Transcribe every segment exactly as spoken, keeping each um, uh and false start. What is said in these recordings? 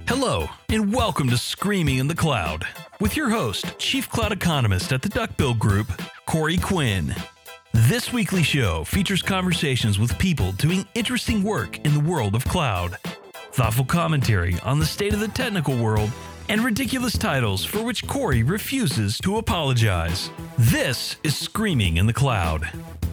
Hello, and welcome to Screaming in the Cloud with your host, Chief Cloud Economist at the Duckbill Group, Corey Quinn. This weekly show features conversations with people doing interesting work in the world of cloud, thoughtful commentary on the state of the technical world, and ridiculous titles for which Corey refuses to apologize. This is Screaming in the Cloud.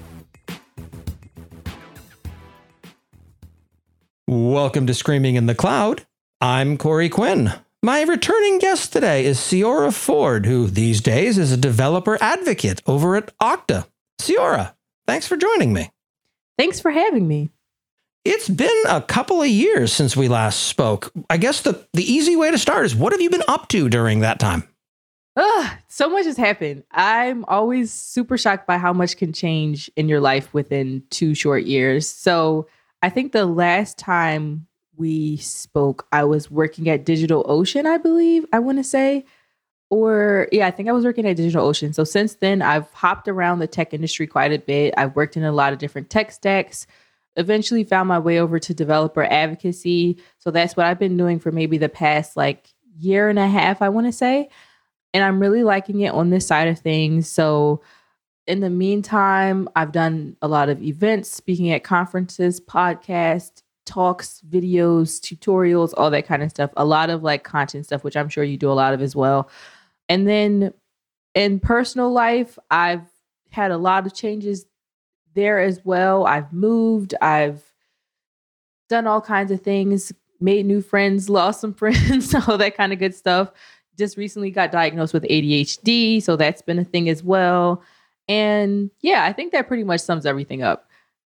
Welcome to Screaming in the Cloud. I'm Corey Quinn. My returning guest today is Ciora Ford, who these days is a developer advocate over at Okta. Ciora, thanks for joining me. Thanks for having me. It's been a couple of years since we last spoke. I guess the, the easy way to start is, what have you been up to during that time? Ugh, so much has happened. I'm always super shocked by how much can change in your life within two short years. So I think the last time we spoke, I was working at DigitalOcean, I believe, I want to say. Or, yeah, I think I was working at DigitalOcean. So since then, I've hopped around the tech industry quite a bit. I've worked in a lot of different tech stacks, eventually found my way over to developer advocacy. So that's what I've been doing for maybe the past like year and a half, I want to say. And I'm really liking it on this side of things. So in the meantime, I've done a lot of events, speaking at conferences, podcasts, talks, videos, tutorials, all that kind of stuff. A lot of like content stuff, which I'm sure you do a lot of as well. And then in personal life, I've had a lot of changes there as well. I've moved, I've done all kinds of things, made new friends, lost some friends, all that kind of good stuff. Just recently got diagnosed with A D H D, so that's been a thing as well. And yeah, I think that pretty much sums everything up.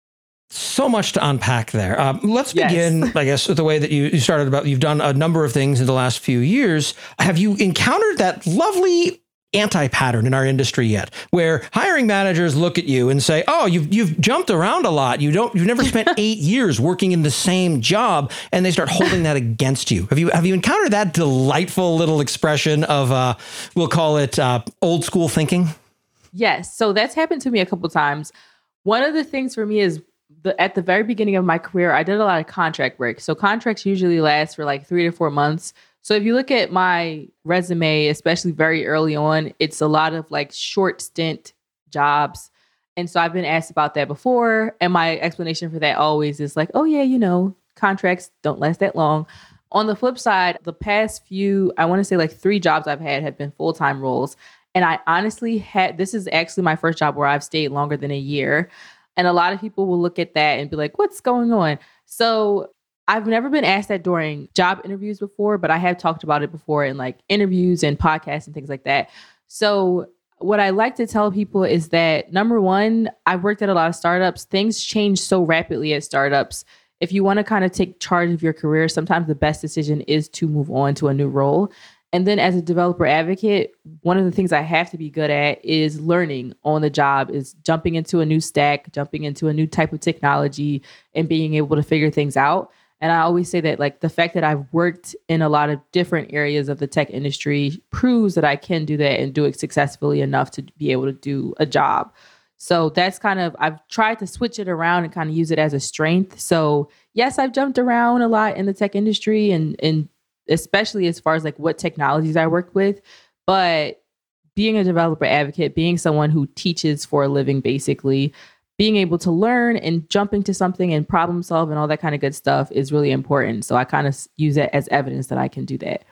So much to unpack there. Um, let's Yes. begin, I guess, with the way that you, you started about, you've done a number of things in the last few years. Have you encountered that lovely anti-pattern in our industry yet, where hiring managers look at you and say, oh, you've, you've jumped around a lot. You don't, you've never spent eight years working in the same job, and they start holding that against you. Have you, have you encountered that delightful little expression of, uh, we'll call it uh, old school thinking? Yes. So that's happened to me a couple times. One of the things for me is the, at the very beginning of my career, I did a lot of contract work. So contracts usually last for like three to four months. So if you look at my resume, especially very early on, it's a lot of like short stint jobs. And so I've been asked about that before. And my explanation for that always is like, oh yeah, you know, contracts don't last that long. On the flip side, the past few, I want to say like three jobs I've had have been full-time roles. And I honestly had, this is actually my first job where I've stayed longer than a year. And a lot of people will look at that and be like, what's going on? So I've never been asked that during job interviews before, but I have talked about it before in like interviews and podcasts and things like that. So what I like to tell people is that, number one, I've worked at a lot of startups. Things change so rapidly at startups. If you want to kind of take charge of your career, sometimes the best decision is to move on to a new role. And then as a developer advocate, one of the things I have to be good at is learning on the job, is jumping into a new stack, jumping into a new type of technology and being able to figure things out. And I always say that like the fact that I've worked in a lot of different areas of the tech industry proves that I can do that and do it successfully enough to be able to do a job. So that's kind of, I've tried to switch it around and kind of use it as a strength. So yes, I've jumped around a lot in the tech industry and, and especially as far as like what technologies I work with, but being a developer advocate, being someone who teaches for a living, basically being able to learn and jump into something and problem solve and all that kind of good stuff is really important. So I kind of use it as evidence that I can do that.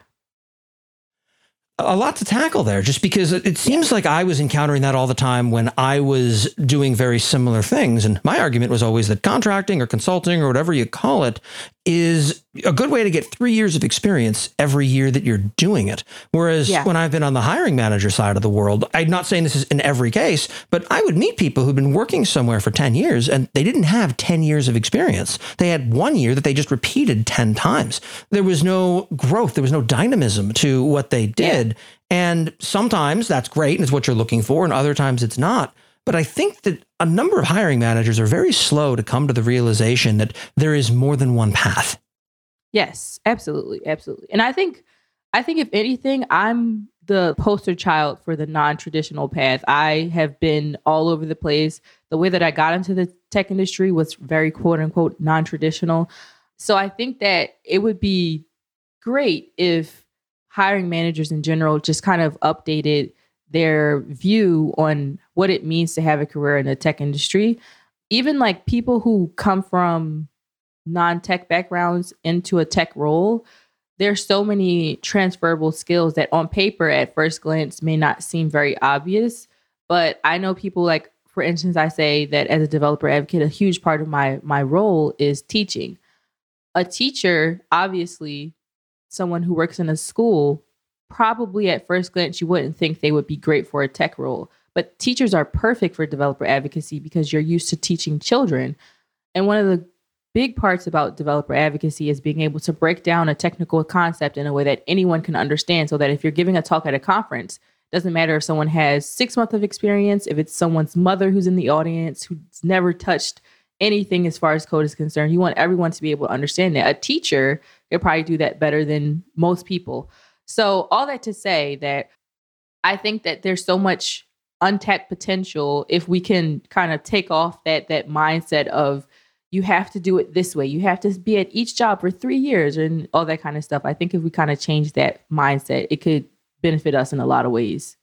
A lot to tackle there, just because it seems like I was encountering that all the time when I was doing very similar things. And my argument was always that contracting or consulting or whatever you call it is a good way to get three years of experience every year that you're doing it. Whereas yeah. when I've been on the hiring manager side of the world, I'm not saying this is in every case, but I would meet people who've been working somewhere for ten years and they didn't have ten years of experience. They had one year that they just repeated ten times. There was no growth. There was no dynamism to what they did. Yeah. And sometimes that's great and it's what you're looking for. And other times it's not. But I think that a number of hiring managers are very slow to come to the realization that there is more than one path. Yes, absolutely. Absolutely. And I think, I think if anything, I'm the poster child for the non-traditional path. I have been all over the place. The way that I got into the tech industry was very quote unquote non-traditional. So I think that it would be great if hiring managers in general just kind of updated their view on what it means to have a career in the tech industry. Even like people who come from non-tech backgrounds into a tech role, there's so many transferable skills that on paper at first glance may not seem very obvious. But I know people like, for instance, I say that as a developer advocate, a huge part of my my role is teaching. A teacher, obviously, someone who works in a school, probably at first glance, you wouldn't think they would be great for a tech role. But teachers are perfect for developer advocacy because you're used to teaching children. And one of the big parts about developer advocacy is being able to break down a technical concept in a way that anyone can understand, so that if you're giving a talk at a conference, it doesn't matter if someone has six months of experience, if it's someone's mother who's in the audience who's never touched anything as far as code is concerned, you want everyone to be able to understand that. A teacher could probably do that better than most people. So all that to say that I think that there's so much untapped potential if we can kind of take off that that mindset of you have to do it this way. You have to be at each job for three years and all that kind of stuff. I think if we kind of change that mindset, it could benefit us in a lot of ways.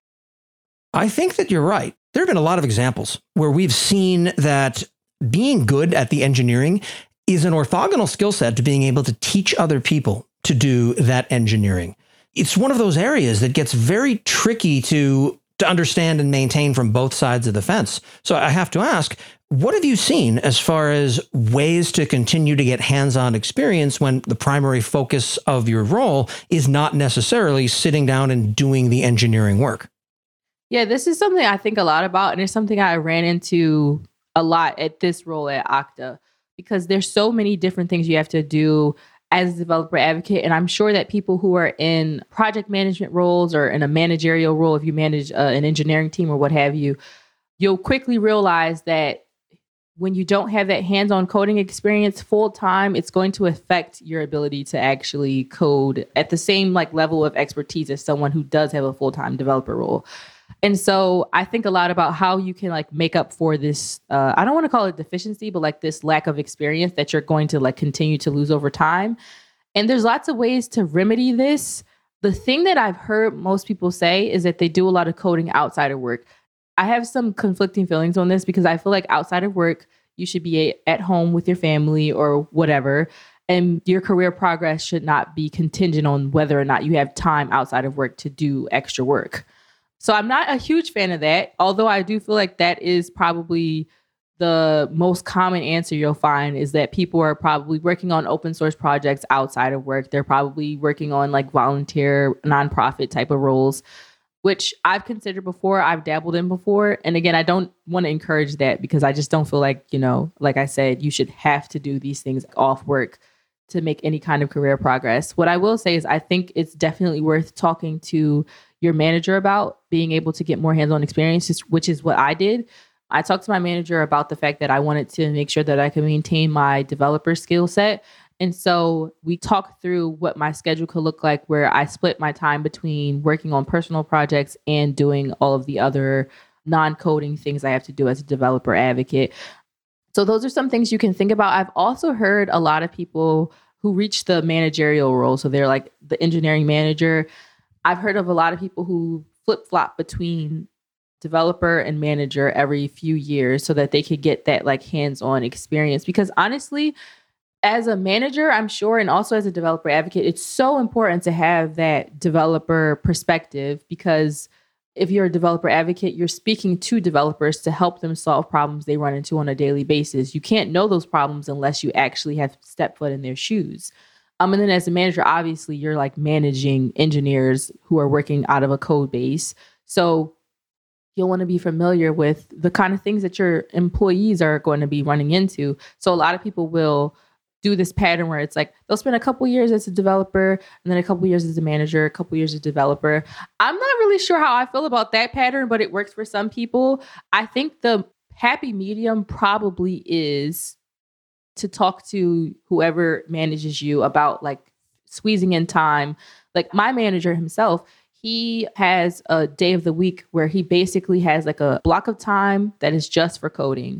I think that you're right. There have been a lot of examples where we've seen that being good at the engineering is an orthogonal skill set to being able to teach other people to do that engineering. It's one of those areas that gets very tricky to, to understand and maintain from both sides of the fence. So I have to ask, what have you seen as far as ways to continue to get hands-on experience when the primary focus of your role is not necessarily sitting down and doing the engineering work? Yeah, this is something I think a lot about, and it's something I ran into a lot at this role at Okta, because there's so many different things you have to do as a developer advocate. And I'm sure that people who are in project management roles or in a managerial role, if you manage uh, an engineering team or what have you, you'll quickly realize that when you don't have that hands-on coding experience full time, it's going to affect your ability to actually code at the same like level of expertise as someone who does have a full-time developer role. And so I think a lot about how you can like make up for this, uh, I don't want to call it deficiency, but like this lack of experience that you're going to like continue to lose over time. And there's lots of ways to remedy this. The thing that I've heard most people say is that they do a lot of coding outside of work. I have some conflicting feelings on this because I feel like outside of work, you should be at home with your family or whatever. And your career progress should not be contingent on whether or not you have time outside of work to do extra work. So I'm not a huge fan of that, although I do feel like that is probably the most common answer you'll find is that people are probably working on open source projects outside of work. They're probably working on like volunteer, nonprofit type of roles, which I've considered before, I've dabbled in before. And again, I don't want to encourage that because I just don't feel like, you know, like I said, you should have to do these things off work to make any kind of career progress. What I will say is I think it's definitely worth talking to your manager about being able to get more hands-on experiences, which is what I did. I talked to my manager about the fact that I wanted to make sure that I could maintain my developer skill set. And so we talked through what my schedule could look like, where I split my time between working on personal projects and doing all of the other non-coding things I have to do as a developer advocate. So those are some things you can think about. I've also heard a lot of people who reach the managerial role. So they're like the engineering manager. I've heard of a lot of people who flip-flop between developer and manager every few years so that they could get that like hands-on experience. Because honestly, as a manager, I'm sure, and also as a developer advocate, it's so important to have that developer perspective, because if you're a developer advocate, you're speaking to developers to help them solve problems they run into on a daily basis. You can't know those problems unless you actually have stepped foot in their shoes. Um, and then as a manager, obviously, you're like managing engineers who are working out of a code base. So you'll want to be familiar with the kind of things that your employees are going to be running into. So a lot of people will do this pattern where it's like they'll spend a couple years as a developer and then a couple years as a manager, a couple years as a developer. I'm not really sure how I feel about that pattern, but it works for some people. I think the happy medium probably is to talk to whoever manages you about like squeezing in time. Like my manager himself, he has a day of the week where he basically has like a block of time that is just for coding.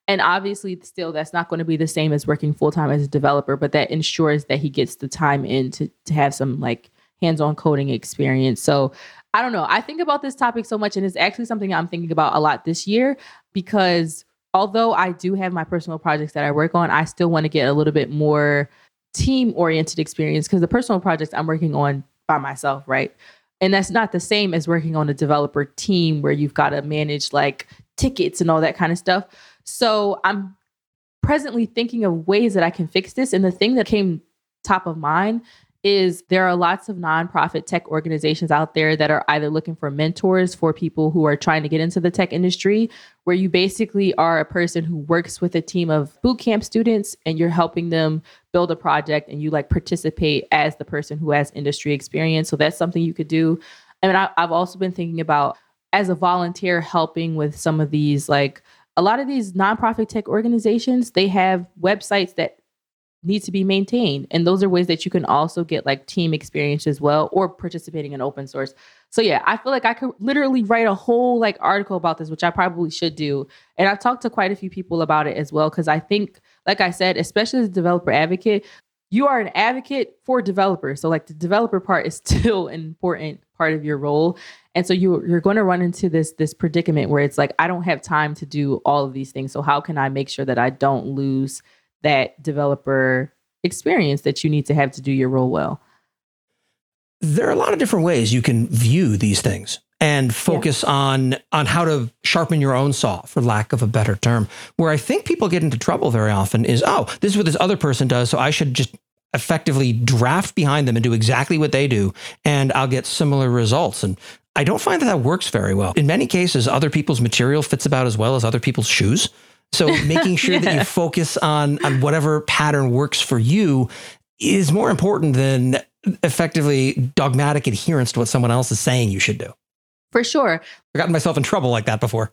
And obviously, still, that's not going to be the same as working full time as a developer, but that ensures that he gets the time in to, to have some like hands-on coding experience. So I don't know. I think about this topic so much, and it's actually something I'm thinking about a lot this year, because although I do have my personal projects that I work on, I still want to get a little bit more team-oriented experience, because the personal projects I'm working on by myself, right? And that's not the same as working on a developer team where you've got to manage like tickets and all that kind of stuff. So I'm presently thinking of ways that I can fix this. And the thing that came top of mind is there are lots of nonprofit tech organizations out there that are either looking for mentors for people who are trying to get into the tech industry, where you basically are a person who works with a team of boot camp students and you're helping them build a project, and you like participate as the person who has industry experience. So that's something you could do. And I, I've also been thinking about, as a volunteer, helping with some of these, like a lot of these nonprofit tech organizations, they have websites that need to be maintained. And those are ways that you can also get like team experience as well, or participating in open source. So yeah, I feel like I could literally write a whole like article about this, which I probably should do. And I've talked to quite a few people about it as well, because I think, like I said, especially as a developer advocate, you are an advocate for developers. So like the developer part is still an important part of your role. And so you, you're going to run into this, this predicament where it's like, I don't have time to do all of these things. So how can I make sure that I don't lose that developer experience that you need to have to do your role well? There are a lot of different ways you can view these things and focus yeah. on on how to sharpen your own saw, for lack of a better term. Where I think people get into trouble very often is, oh, this is what this other person does, so I should just effectively draft behind them and do exactly what they do, and I'll get similar results. And I don't find that that works very well. In many cases, other people's material fits about as well as other people's shoes. So making sure yeah. that you focus on, on whatever pattern works for you is more important than effectively dogmatic adherence to what someone else is saying you should do. For sure. I've gotten myself in trouble like that before.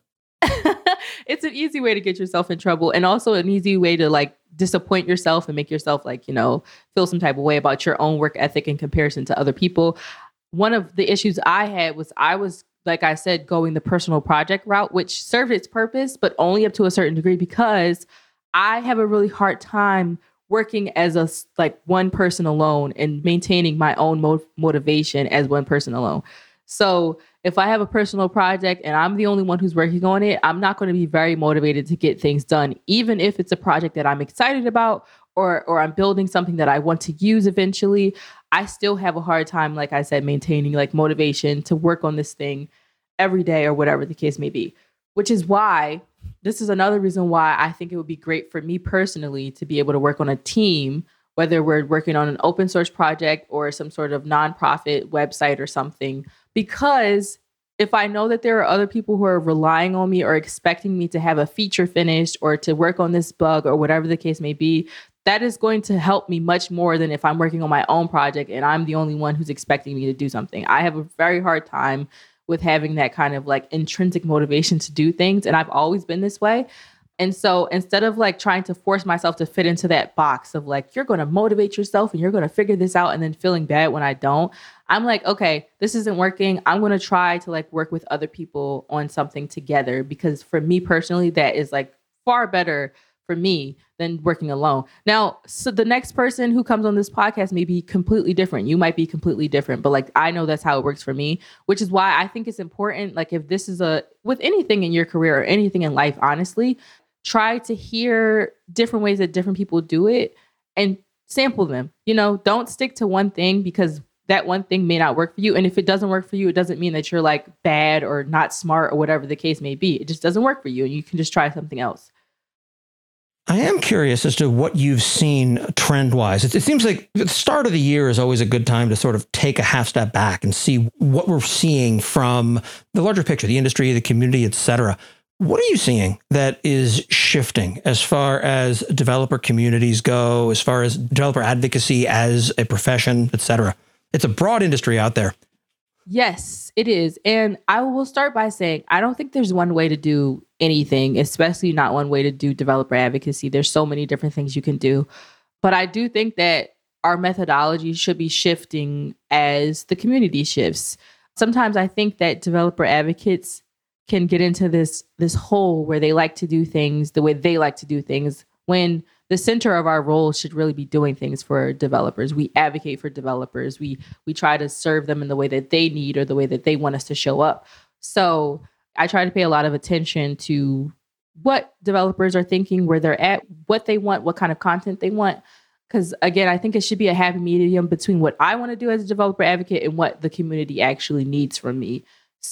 It's an easy way to get yourself in trouble, and also an easy way to like disappoint yourself and make yourself like, you know, feel some type of way about your own work ethic in comparison to other people. One of the issues I had was I was, like I said, going the personal project route, which served its purpose, but only up to a certain degree, because I have a really hard time working as a like one person alone and maintaining my own mo- motivation as one person alone. So if I have a personal project and I'm the only one who's working on it, I'm not going to be very motivated to get things done, even if it's a project that I'm excited about, or or I'm building something that I want to use eventually. I still have a hard time, like I said, maintaining like motivation to work on this thing every day or whatever the case may be, which is why this is another reason why I think it would be great for me personally to be able to work on a team, whether we're working on an open source project or some sort of nonprofit website or something, because if I know that there are other people who are relying on me or expecting me to have a feature finished or to work on this bug or whatever the case may be, that is going to help me much more than if I'm working on my own project and I'm the only one who's expecting me to do something. I have a very hard time with having that kind of like intrinsic motivation to do things. And I've always been this way. And so instead of like trying to force myself to fit into that box of like, you're going to motivate yourself and you're going to figure this out, and then feeling bad when I don't, I'm like, okay, this isn't working. I'm going to try to like work with other people on something together, because for me personally, that is like far better for me than working alone. Now, so the next person who comes on this podcast may be completely different. You might be completely different, but like, I know that's how it works for me, which is why I think it's important. Like if this is a, with anything in your career or anything in life, honestly, try to hear different ways that different people do it and sample them. You know, don't stick to one thing because that one thing may not work for you. And if it doesn't work for you, it doesn't mean that you're like bad or not smart or whatever the case may be. It just doesn't work for you, and you can just try something else. I am curious as to what you've seen trend-wise. It, it seems like the start of the year is always a good time to sort of take a half step back and see what we're seeing from the larger picture, the industry, the community, et cetera. What are you seeing that is shifting as far as developer communities go, as far as developer advocacy as a profession, et cetera? It's a broad industry out there. Yes, it is. And I will start by saying, I don't think there's one way to do anything, especially not one way to do developer advocacy. There's so many different things you can do. But I do think that our methodology should be shifting as the community shifts. Sometimes I think that developer advocates can get into this this hole where they like to do things the way they like to do things, when the center of our role should really be doing things for developers. We advocate for developers. We we try to serve them in the way that they need or the way that they want us to show up. So I try to pay a lot of attention to what developers are thinking, where they're at, what they want, what kind of content they want. Because again, I think it should be a happy medium between what I want to do as a developer advocate and what the community actually needs from me.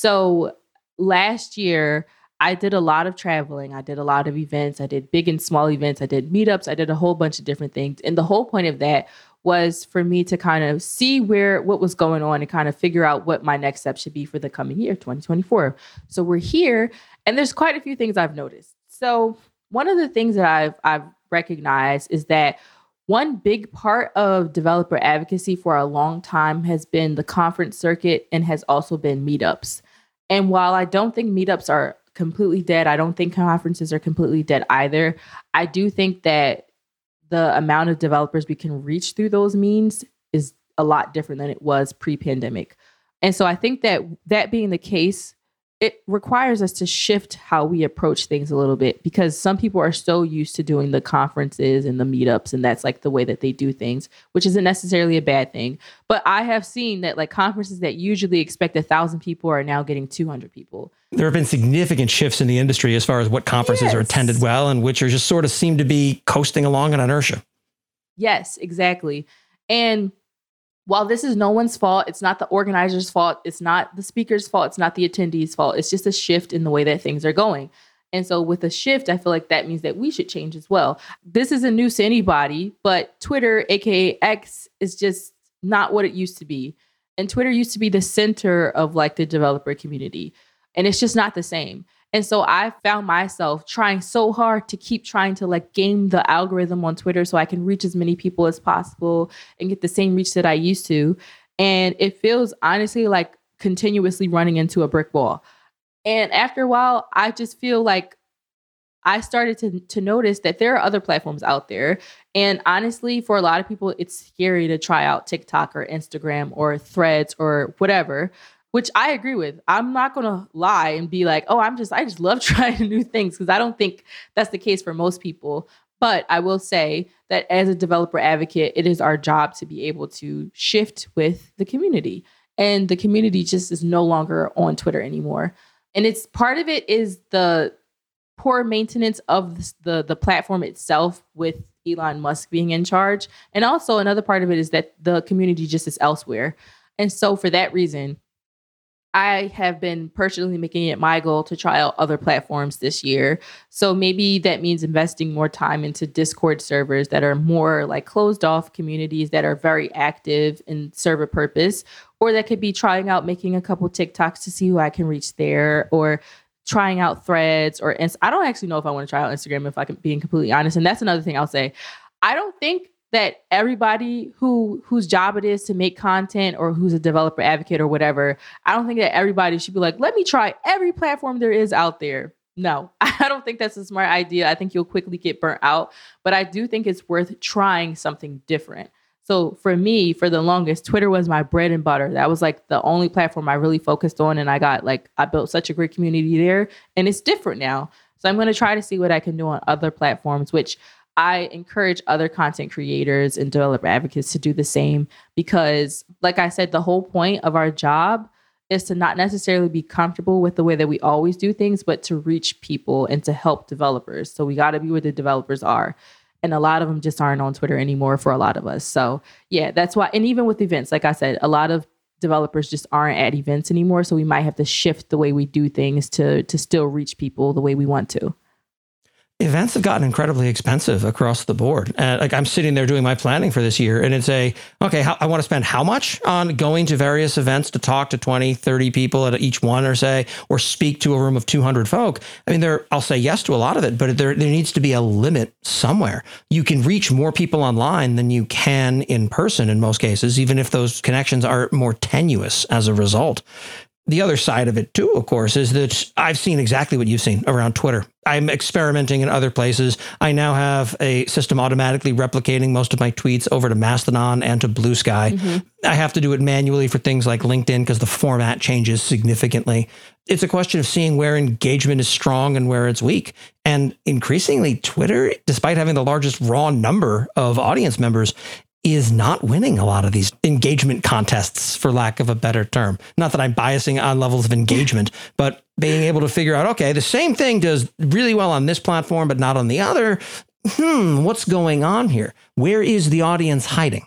So last year, I did a lot of traveling. I did a lot of events. I did big and small events. I did meetups. I did a whole bunch of different things. And the whole point of that was for me to kind of see where what was going on and kind of figure out what my next step should be for the coming year, twenty twenty-four. So we're here, and there's quite a few things I've noticed. So one of the things that I've I've recognized is that one big part of developer advocacy for a long time has been the conference circuit and has also been meetups. And while I don't think meetups are completely dead, I don't think conferences are completely dead either. I do think that the amount of developers we can reach through those means is a lot different than it was pre-pandemic. And so I think that that being the case, it requires us to shift how we approach things a little bit, because some people are so used to doing the conferences and the meetups, and that's like the way that they do things, which isn't necessarily a bad thing. But I have seen that like conferences that usually expect a thousand people are now getting two hundred people. There have been significant shifts in the industry as far as what conferences yes. are attended well and which are just sort of seem to be coasting along in inertia. Yes, exactly. And while this is no one's fault, it's not the organizer's fault, it's not the speaker's fault, it's not the attendees' fault. It's just a shift in the way that things are going. And so with a shift, I feel like that means that we should change as well. This isn't news to anybody, but Twitter, aka X, is just not what it used to be. And Twitter used to be the center of like the developer community. And it's just not the same. And so I found myself trying so hard to keep trying to like game the algorithm on Twitter so I can reach as many people as possible and get the same reach that I used to. And it feels honestly like continuously running into a brick wall. And after a while, I just feel like I started to, to notice that there are other platforms out there. And honestly, for a lot of people, it's scary to try out TikTok or Instagram or Threads or whatever, which I agree with. I'm not going to lie and be like, oh, I'm just, I just love trying new things, because I don't think that's the case for most people. But I will say that as a developer advocate, it is our job to be able to shift with the community. And the community just is no longer on Twitter anymore. And it's part of it is the poor maintenance of the, the platform itself with Elon Musk being in charge. And also another part of it is that the community just is elsewhere. And so for that reason, I have been personally making it my goal to try out other platforms this year. So maybe that means investing more time into Discord servers that are more like closed off communities that are very active and serve a purpose. Or that could be trying out making a couple TikToks to see who I can reach there, or trying out Threads, or Inst- I don't actually know if I want to try out Instagram, if I can be completely honest. And that's another thing I'll say. I don't think that everybody who whose job it is to make content or who's a developer advocate or whatever, I don't think that everybody should be like, let me try every platform there is out there. No, I don't think that's a smart idea. I think you'll quickly get burnt out, but I do think it's worth trying something different. So for me, for the longest, Twitter was my bread and butter. That was like the only platform I really focused on. And I got like, I built such a great community there, and it's different now. So I'm going to try to see what I can do on other platforms, which I encourage other content creators and developer advocates to do the same, because like I said, the whole point of our job is to not necessarily be comfortable with the way that we always do things, but to reach people and to help developers. So we got to be where the developers are. And a lot of them just aren't on Twitter anymore for a lot of us. So yeah, that's why. And even with events, like I said, a lot of developers just aren't at events anymore. So we might have to shift the way we do things to, to still reach people the way we want to. Events have gotten incredibly expensive across the board. Uh, like I'm sitting there doing my planning for this year, and it's a, okay, how, I want to spend how much on going to various events to talk to twenty, thirty people at each one, or say, or speak to a room of two hundred folk. I mean, there, I'll say yes to a lot of it, but there, there needs to be a limit somewhere. You can reach more people online than you can in person in most cases, even if those connections are more tenuous as a result. The other side of it, too, of course, is that I've seen exactly what you've seen around Twitter. I'm experimenting in other places. I now have a system automatically replicating most of my tweets over to Mastodon and to Blue Sky. Mm-hmm. I have to do it manually for things like LinkedIn because the format changes significantly. It's a question of seeing where engagement is strong and where it's weak. And increasingly, Twitter, despite having the largest raw number of audience members, is not winning a lot of these engagement contests, for lack of a better term. Not that I'm biasing on levels of engagement, but being able to figure out, okay, the same thing does really well on this platform, but not on the other. Hmm, what's going on here? Where is the audience hiding?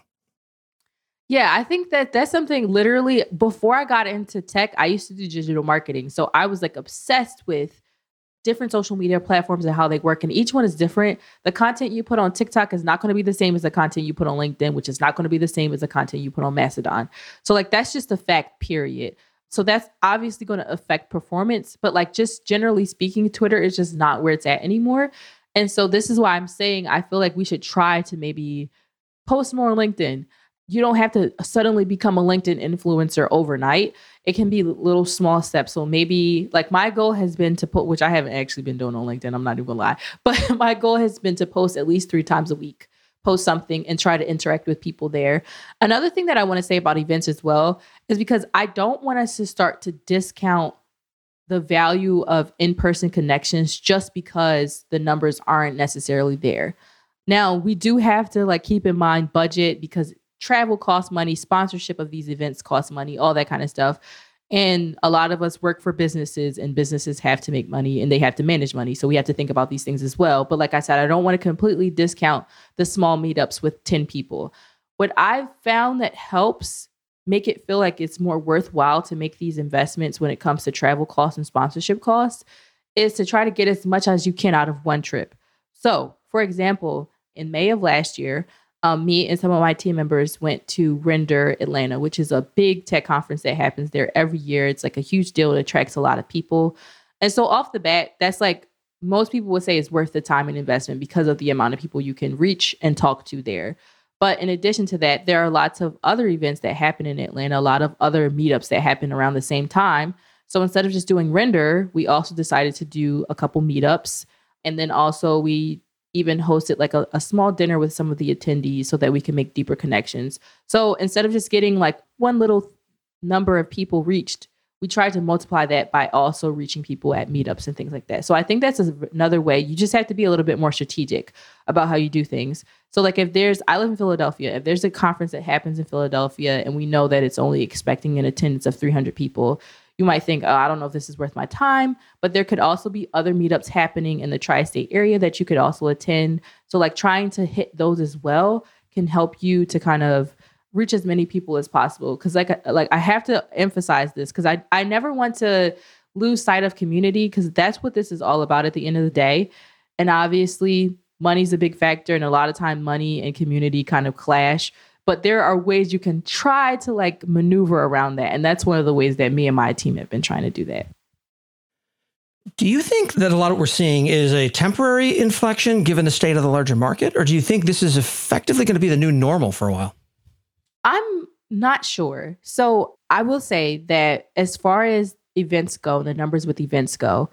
Yeah, I think that that's something literally before I got into tech, I used to do digital marketing. So I was like obsessed with different social media platforms and how they work. And each one is different. The content you put on TikTok is not going to be the same as the content you put on LinkedIn, which is not going to be the same as the content you put on Mastodon. So like, that's just a fact, period. So that's obviously going to affect performance, but like just generally speaking, Twitter is just not where it's at anymore. And so this is why I'm saying, I feel like we should try to maybe post more on LinkedIn. You don't have to suddenly become a LinkedIn influencer overnight. It can be little small steps. So maybe like my goal has been to put, which I haven't actually been doing on LinkedIn, I'm not even gonna lie, but my goal has been to post at least three times a week, post something and try to interact with people there. Another thing that I want to say about events as well is because I don't want us to start to discount the value of in-person connections just because the numbers aren't necessarily there. Now, we do have to like keep in mind budget because travel costs money, sponsorship of these events costs money, all that kind of stuff. And a lot of us work for businesses and businesses have to make money and they have to manage money. So we have to think about these things as well. But like I said, I don't want to completely discount the small meetups with ten people. What I've found that helps make it feel like it's more worthwhile to make these investments when it comes to travel costs and sponsorship costs is to try to get as much as you can out of one trip. So for example, in May of last year, Um, me and some of my team members went to Render Atlanta, which is a big tech conference that happens there every year. It's like a huge deal. It attracts a lot of people. And so off the bat, that's like most people would say is worth the time and investment because of the amount of people you can reach and talk to there. But in addition to that, there are lots of other events that happen in Atlanta, a lot of other meetups that happen around the same time. So instead of just doing Render, we also decided to do a couple meetups. And then also we even hosted like a, a small dinner with some of the attendees so that we can make deeper connections. So instead of just getting like one little number of people reached, we tried to multiply that by also reaching people at meetups and things like that. So I think that's another way. You just have to be a little bit more strategic about how you do things. So like if there's, I live in Philadelphia, if there's a conference that happens in Philadelphia and we know that it's only expecting an attendance of three hundred people, you might think, oh, I don't know if this is worth my time, but there could also be other meetups happening in the tri-state area that you could also attend. So like trying to hit those as well can help you to kind of reach as many people as possible. Cause like, like I have to emphasize this because I, I never want to lose sight of community because that's what this is all about at the end of the day. And obviously money's a big factor and a lot of time money and community kind of clash. But there are ways you can try to like maneuver around that. And that's one of the ways that me and my team have been trying to do that. Do you think that a lot of what we're seeing is a temporary inflection given the state of the larger market? Or do you think this is effectively going to be the new normal for a while? I'm not sure. So I will say that as far as events go, the numbers with events go,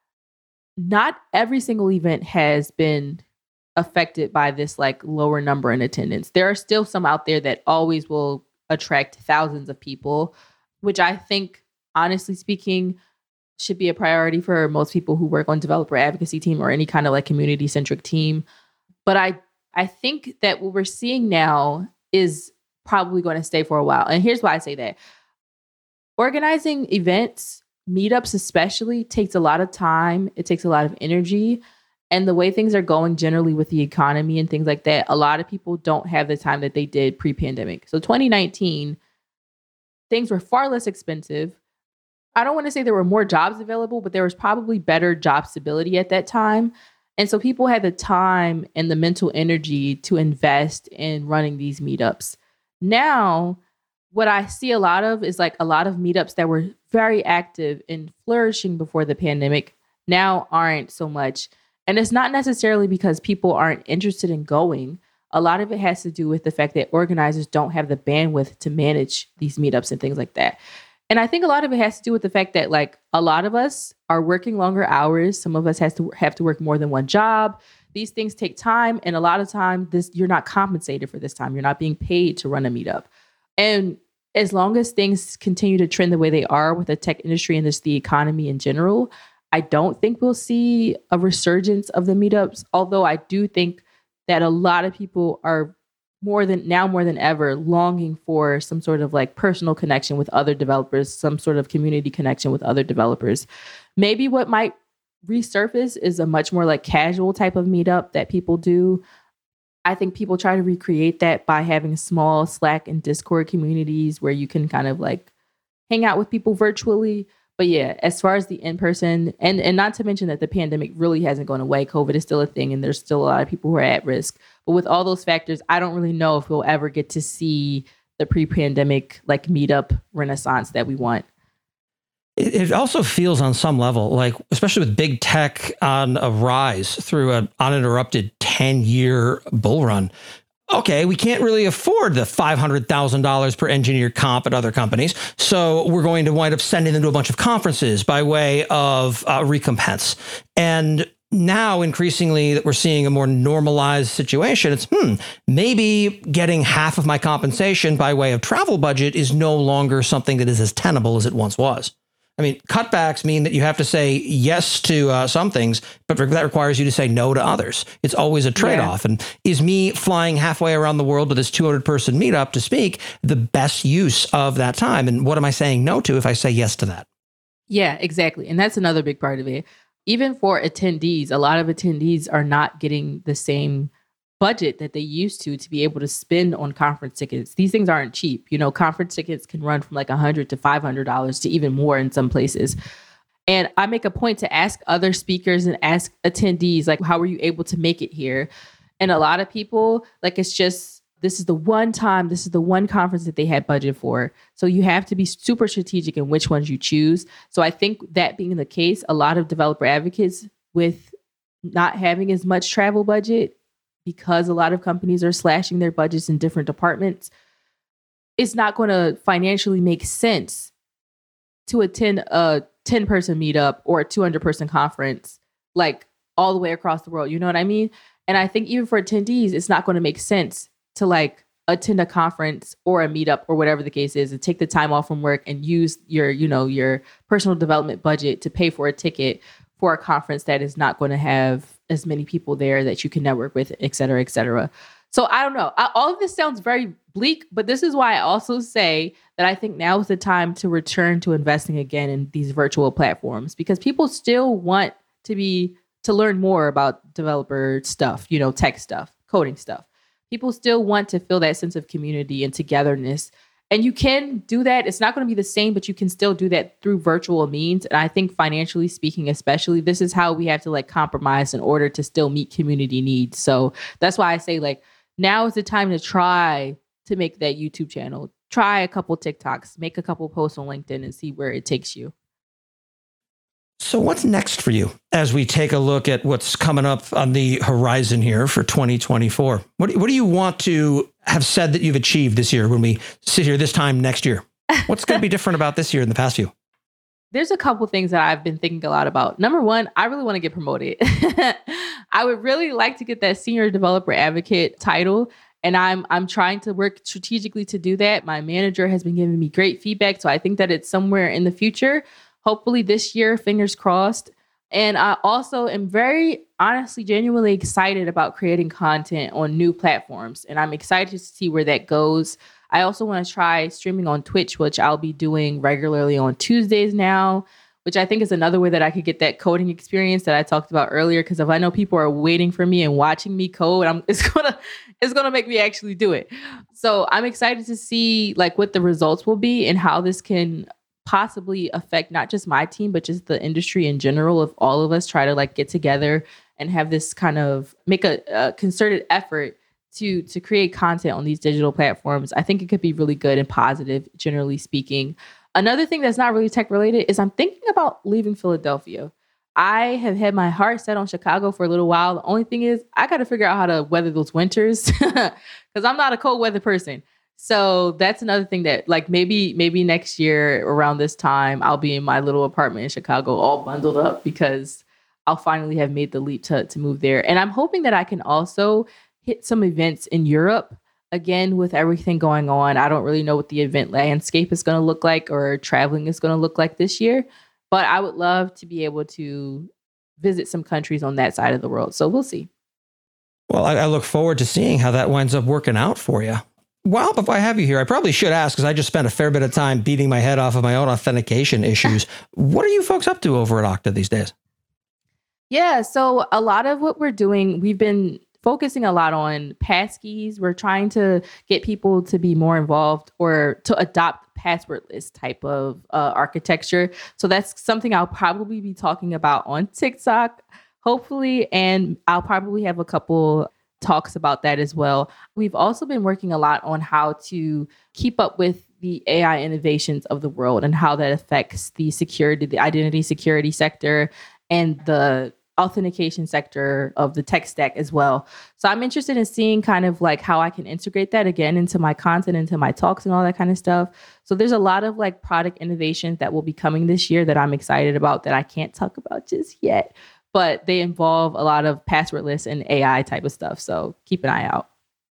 not every single event has been affected by this like lower number in attendance. There are still some out there that always will attract thousands of people, which I think, honestly speaking, should be a priority for most people who work on developer advocacy team or any kind of like community centric team. But I, I think that what we're seeing now is probably going to stay for a while. And here's why I say that. Organizing events, meetups especially, takes a lot of time. It takes a lot of energy. And the way things are going generally with the economy and things like that, a lot of people don't have the time that they did pre-pandemic. So twenty nineteen, things were far less expensive. I don't want to say there were more jobs available, but there was probably better job stability at that time. And so people had the time and the mental energy to invest in running these meetups. Now, what I see a lot of is like a lot of meetups that were very active and flourishing before the pandemic now aren't so much. And it's not necessarily because people aren't interested in going. A lot of it has to do with the fact that organizers don't have the bandwidth to manage these meetups and things like that. And I think a lot of it has to do with the fact that like a lot of us are working longer hours. Some of us has to have to work more than one job. These things take time. And a lot of time this you're not compensated for this time. You're not being paid to run a meetup. And as long as things continue to trend the way they are with the tech industry and just the economy in general, I don't think we'll see a resurgence of the meetups. Although I do think that a lot of people are more than now more than ever longing for some sort of like personal connection with other developers, some sort of community connection with other developers. Maybe what might resurface is a much more like casual type of meetup that people do. I think people try to recreate that by having small Slack and Discord communities where you can kind of like hang out with people virtually. But yeah, as far as the in-person, and, and not to mention that the pandemic really hasn't gone away. COVID is still a thing and there's still a lot of people who are at risk. But with all those factors, I don't really know if we'll ever get to see the pre-pandemic like meetup renaissance that we want. It also feels on some level like, especially with big tech on a rise through an uninterrupted ten-year bull run. Okay, we can't really afford the five hundred thousand dollars per engineer comp at other companies. So we're going to wind up sending them to a bunch of conferences by way of uh, recompense. And now increasingly that we're seeing a more normalized situation, it's, hmm, maybe getting half of my compensation by way of travel budget is no longer something that is as tenable as it once was. I mean, cutbacks mean that you have to say yes to uh, some things, but that requires you to say no to others. It's always a trade-off. Yeah. And is me flying halfway around the world with this two hundred person meetup to speak the best use of that time? And what am I saying no to if I say yes to that? Yeah, exactly. And that's another big part of it. Even for attendees, a lot of attendees are not getting the same budget that they used to to be able to spend on conference tickets. These things aren't cheap. You know, conference tickets can run from like one hundred dollars to five hundred dollars to even more in some places. And I make a point to ask other speakers and ask attendees, like, how were you able to make it here? And a lot of people, like, it's just, this is the one time, this is the one conference that they had budget for. So you have to be super strategic in which ones you choose. So I think that being the case, a lot of developer advocates with not having as much travel budget, because a lot of companies are slashing their budgets in different departments, it's not going to financially make sense to attend a ten person meetup or a two hundred person conference, like all the way across the world. You know what I mean? And I think even for attendees, it's not going to make sense to like attend a conference or a meetup or whatever the case is and take the time off from work and use your, you know, your personal development budget to pay for a ticket for a conference that is not going to have as many people there that you can network with, et cetera, et cetera. So I don't know. I, all of this sounds very bleak, but this is why I also say that I think now is the time to return to investing again in these virtual platforms, because people still want to be, to learn more about developer stuff, you know, tech stuff, coding stuff. People still want to feel that sense of community and togetherness. And you can do that. It's not going to be the same, but you can still do that through virtual means. And I think financially speaking, especially, this is how we have to like compromise in order to still meet community needs. So that's why I say like, now is the time to try to make that YouTube channel, try a couple TikToks, make a couple posts on LinkedIn and see where it takes you. So what's next for you as we take a look at what's coming up on the horizon here for twenty twenty-four? What do, what do you want to have said that you've achieved this year when we sit here this time next year? What's going to be different about this year than the past few? There's a couple things that I've been thinking a lot about. Number one, I really want to get promoted. I would really like to get that senior developer advocate title. And I'm I'm trying to work strategically to do that. My manager has been giving me great feedback. So I think that it's somewhere in the future. Hopefully this year, fingers crossed. And I also am very honestly, genuinely excited about creating content on new platforms. And I'm excited to see where that goes. I also want to try streaming on Twitch, which I'll be doing regularly on Tuesdays now, which I think is another way that I could get that coding experience that I talked about earlier. Because if I know people are waiting for me and watching me code, I'm, it's gonna it's gonna make me actually do it. So I'm excited to see like what the results will be and how this can possibly affect not just my team, but just the industry in general. If all of us try to like get together and have this kind of make a, a concerted effort to to create content on these digital platforms, I think it could be really good and positive, generally speaking. Another thing that's not really tech related is I'm thinking about leaving Philadelphia. I have had my heart set on Chicago for a little while. The only thing is I got to figure out how to weather those winters because I'm not a cold weather person. So that's another thing that like maybe maybe next year around this time, I'll be in my little apartment in Chicago all bundled up because I'll finally have made the leap to, to move there. And I'm hoping that I can also hit some events in Europe. Again, with everything going on, I don't really know what the event landscape is going to look like or traveling is going to look like this year. But I would love to be able to visit some countries on that side of the world. So we'll see. Well, I, I look forward to seeing how that winds up working out for you. Well, if I have you here, I probably should ask, because I just spent a fair bit of time beating my head off of my own authentication issues. What are you folks up to over at Okta these days? Yeah, so a lot of what we're doing, we've been focusing a lot on passkeys. We're trying to get people to be more involved or to adopt passwordless type of uh, architecture. So that's something I'll probably be talking about on TikTok, hopefully, and I'll probably have a couple talks about that as well. We've also been working a lot on how to keep up with the A I innovations of the world and how that affects the security, the identity security sector, and the authentication sector of the tech stack as well. So I'm interested in seeing kind of like how I can integrate that again into my content, into my talks and all that kind of stuff. So there's a lot of like product innovations that will be coming this year that I'm excited about that I can't talk about just yet, but they involve a lot of passwordless and A I type of stuff. So keep an eye out.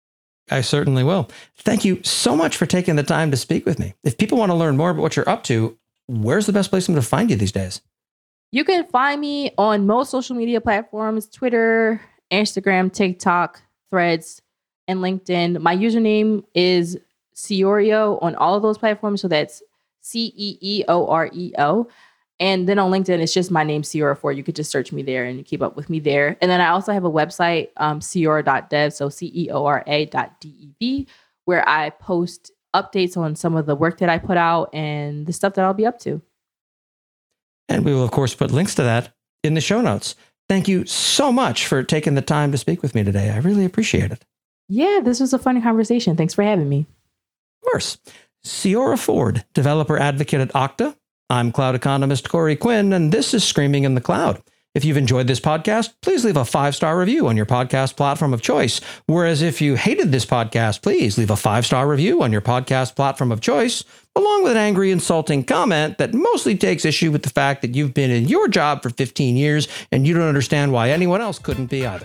I certainly will. Thank you so much for taking the time to speak with me. If people want to learn more about what you're up to, where's the best place for them to find you these days? You can find me on most social media platforms, Twitter, Instagram, TikTok, Threads, and LinkedIn. My username is Ceoreo on all of those platforms. So that's C E E O R E O. And then on LinkedIn, it's just my name, Ceora four. You could just search me there and keep up with me there. And then I also have a website, um, ceora dot dev, so C E O R A dot D E V, where I post updates on some of the work that I put out and the stuff that I'll be up to. And we will, of course, put links to that in the show notes. Thank you so much for taking the time to speak with me today. I really appreciate it. Yeah, this was a fun conversation. Thanks for having me. Of course. Ceora Ford, developer advocate at Okta. I'm cloud economist Corey Quinn, and this is Screaming in the Cloud. If you've enjoyed this podcast, please leave a five-star review on your podcast platform of choice. Whereas if you hated this podcast, please leave a five-star review on your podcast platform of choice, along with an angry, insulting comment that mostly takes issue with the fact that you've been in your job for fifteen years and you don't understand why anyone else couldn't be either.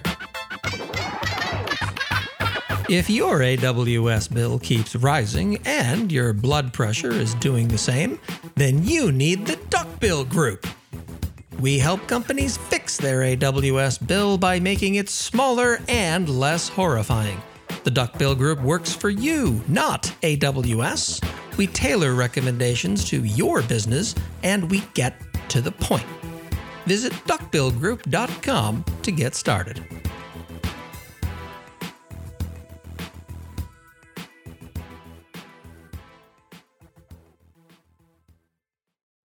If your A W S bill keeps rising and your blood pressure is doing the same, then you need the Duckbill Group. We help companies fix their A W S bill by making it smaller and less horrifying. The Duckbill Group works for you, not A W S. We tailor recommendations to your business, and we get to the point. Visit duck bill group dot com to get started.